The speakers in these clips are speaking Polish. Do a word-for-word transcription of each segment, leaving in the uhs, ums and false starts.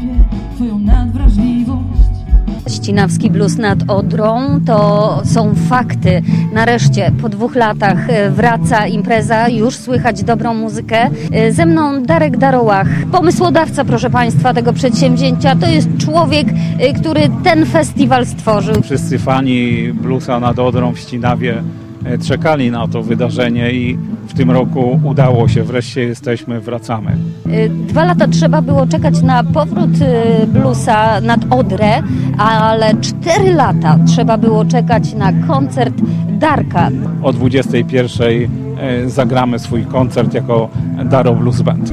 twoją nadwrażliwość. Ścinawski blues nad Odrą to są fakty. Nareszcie po dwóch latach wraca impreza, już słychać dobrą muzykę. Ze mną Darek Darołach, pomysłodawca, proszę Państwa, tego przedsięwzięcia. To jest człowiek, który ten festiwal stworzył. Wszyscy fani bluesa nad Odrą w Ścinawie czekali na to wydarzenie i w tym roku udało się, wreszcie jesteśmy, wracamy. Dwa lata trzeba było czekać na powrót bluesa nad Odrę, ale cztery lata trzeba było czekać na koncert Darka. O dwudziestej pierwszej zagramy swój koncert jako Daro Blues Band.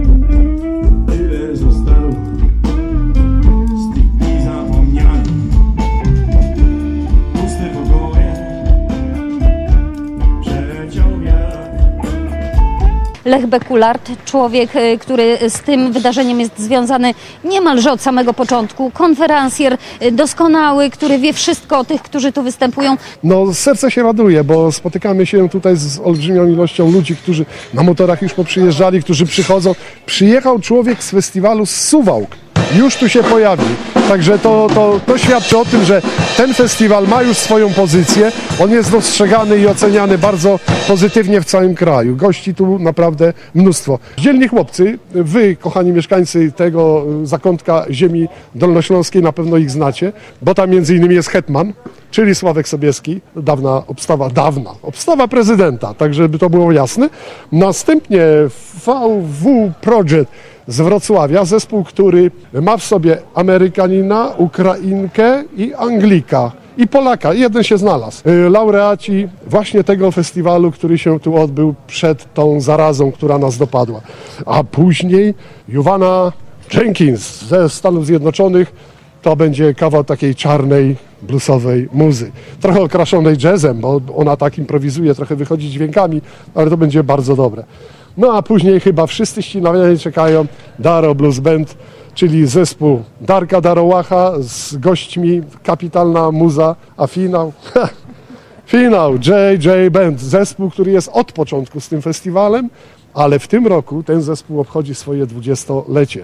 Lech Bekulard, człowiek, który z tym wydarzeniem jest związany niemalże od samego początku. Konferencjer doskonały, który wie wszystko o tych, którzy tu występują. No serce się raduje, bo spotykamy się tutaj z olbrzymią ilością ludzi, którzy na motorach już poprzyjeżdżali, którzy przychodzą. Przyjechał człowiek z festiwalu z Suwałk. Już tu się pojawił. Także to, to, to świadczy o tym, że ten festiwal ma już swoją pozycję. On jest dostrzegany i oceniany bardzo pozytywnie w całym kraju. Gości tu naprawdę mnóstwo. Dzielni chłopcy, wy, kochani mieszkańcy tego zakątka ziemi dolnośląskiej, na pewno ich znacie, bo tam między innymi jest hetman, czyli Sławek Sobieski, dawna obstawa, dawna, obstawa prezydenta, tak żeby to było jasne. Następnie V W Project z Wrocławia, zespół, który ma w sobie Amerykanina, Ukrainkę i Anglika. I Polaka, jeden się znalazł. Laureaci właśnie tego festiwalu, który się tu odbył przed tą zarazą, która nas dopadła. A później Juwana Jenkins ze Stanów Zjednoczonych, to będzie kawał takiej czarnej, bluesowej muzy. Trochę okraszonej jazzem, bo ona tak improwizuje, trochę wychodzi dźwiękami, ale to będzie bardzo dobre. No a później chyba wszyscy ścinawianie czekają Daro Blues Band, czyli zespół Darka Darołacha z gośćmi, kapitalna muza, a finał, finał J J Band, zespół, który jest od początku z tym festiwalem, ale w tym roku ten zespół obchodzi swoje dwudziestolecie.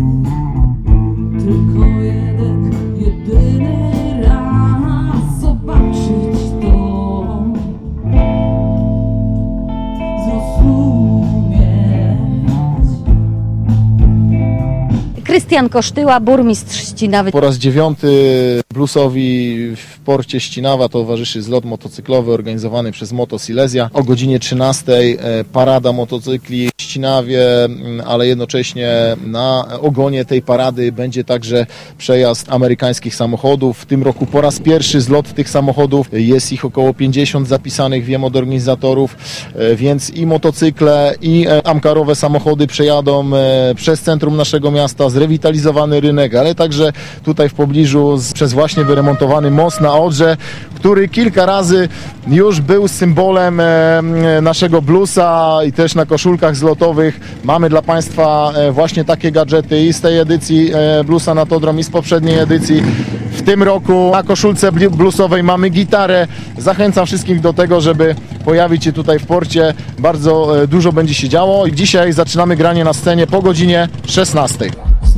Tylko jeden, jedyny raz zobaczyć to, zrozumieć. Krystian Kosztyła, burmistrz Ścinawy. Po raz dziewiąty bluesowi w porcie Ścinawa towarzyszy zlot motocyklowy organizowany przez Moto Silesia. O godzinie trzynastej parada motocykli w Ścinawie, ale jednocześnie na ogonie tej parady będzie także przejazd amerykańskich samochodów. W tym roku po raz pierwszy zlot tych samochodów, jest ich około pięćdziesiąt zapisanych, wiem od organizatorów, więc i motocykle, i amkarowe samochody przejadą przez centrum naszego miasta, zrewitalizowany rynek, ale także tutaj w pobliżu z, przez właśnie wyremontowany most na Odrze, który kilka razy już był symbolem e, naszego bluesa i też na koszulkach zlotowych mamy dla Państwa e, właśnie takie gadżety i z tej edycji e, bluesa nad Odrą i z poprzedniej edycji. W tym roku na koszulce bluesowej mamy gitarę. Zachęcam wszystkich do tego, żeby pojawić się tutaj w porcie. Bardzo e, dużo będzie się działo i dzisiaj zaczynamy granie na scenie po godzinie szesnastej.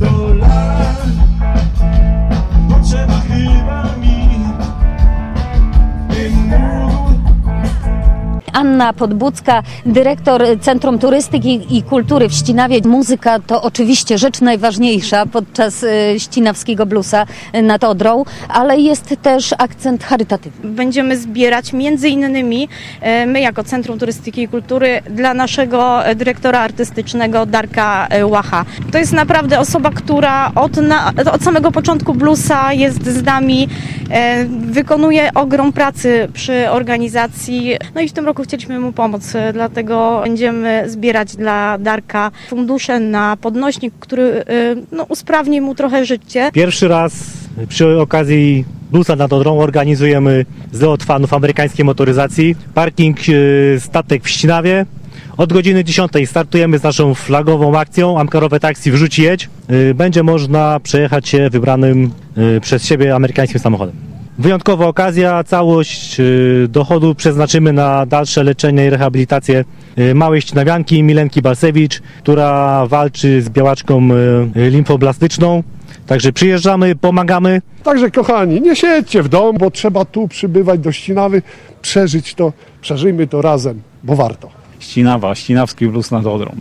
Anna Podbucka, dyrektor Centrum Turystyki i Kultury w Ścinawie. Muzyka to oczywiście rzecz najważniejsza podczas ścinawskiego bluesa nad Odrą, ale jest też akcent charytatywny. Będziemy zbierać między innymi my jako Centrum Turystyki i Kultury dla naszego dyrektora artystycznego Darka Łacha. To jest naprawdę osoba, która od, na, od samego początku bluesa jest z nami, wykonuje ogrom pracy przy organizacji. No i w tym roku chcieliśmy mu pomóc, dlatego będziemy zbierać dla Darka fundusze na podnośnik, który no, usprawni mu trochę życie. Pierwszy raz przy okazji bluesa nad Odrą organizujemy zlot fanów amerykańskiej motoryzacji. Parking Statek w Ścinawie. Od godziny dziesiątej startujemy z naszą flagową akcją Amkarowe Taksi Wrzuć i Jedź. Będzie można przejechać się wybranym przez siebie amerykańskim samochodem. Wyjątkowa okazja, całość dochodu przeznaczymy na dalsze leczenie i rehabilitację małej ścinawianki Milenki Balsewicz, która walczy z białaczką limfoblastyczną. Także przyjeżdżamy, pomagamy. Także kochani, nie siedźcie w domu, bo trzeba tu przybywać do Ścinawy, przeżyć to, przeżyjmy to razem, bo warto. Ścinawa, Ścinawski Blues nad Odrą.